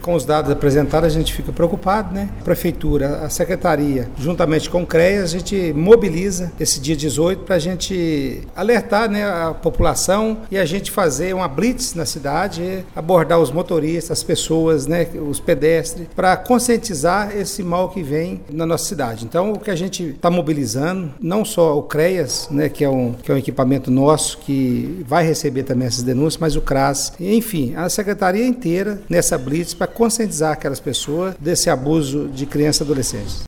Com os dados apresentados, a gente fica preocupado, né? A Prefeitura, a Secretaria, juntamente com o CREA, a gente mobiliza esse dia 18 para a gente alertar, né, a população e a gente fazer uma blitz na cidade, abordar os motoristas, as pessoas, né, os pedestres, para conscientizar esse mal que vem na nossa cidade. Então, o que a gente está mobilizando, não só o CREAS, né, que é um equipamento nosso que vai receber também essas denúncias, mas o CRAS, enfim, a Secretaria inteira nessa blitz para conscientizar aquelas pessoas desse abuso de crianças e adolescentes.